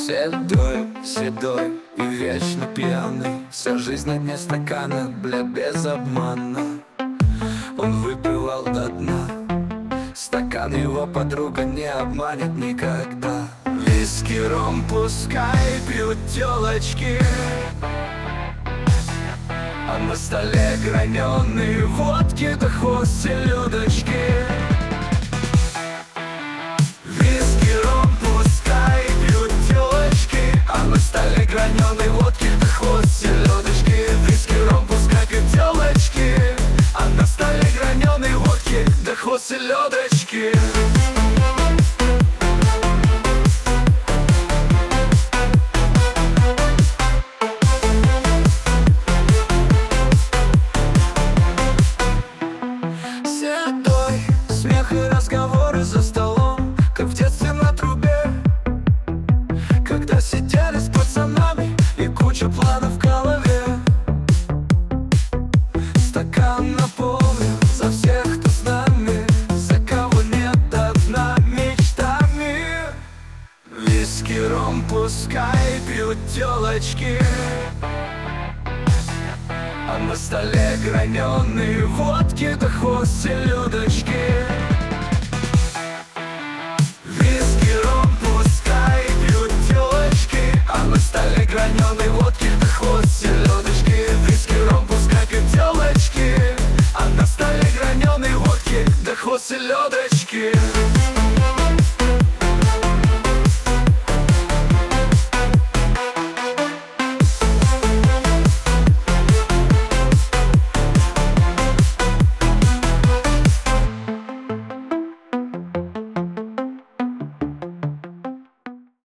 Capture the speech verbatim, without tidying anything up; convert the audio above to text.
Седой, седой и вечно пьяный, вся жизнь на дне стакана, бля, без обмана. Он выпивал до дна, стакан его подруга не обманет никогда. Виски, ром, пускай пьют телочки, а на столе граненые водки да хвост селедочки. Виски, ром, пускай пьют телочки, а на столе граненые водки да хвост селедочки. Виски, ром, пускай пьют телочки, а на столе граненые водки да хвост селедочки. Смех и разговоры за столом, как в детстве на трубе, когда сидели с пацанами и куча планов в голове. Стакан наполнен за всех, кто с нами, за кого нет до дна мечтами. Виски, ром, пускай пьют телочки, а на столе граненые водки да хвост селедочки. Виски, ром, пускай пьют телочки, а на столе граненые водки да хвост селедочки. Виски, ром, пускай пьют телочки, а на столе граненые водки да хвост селедочки.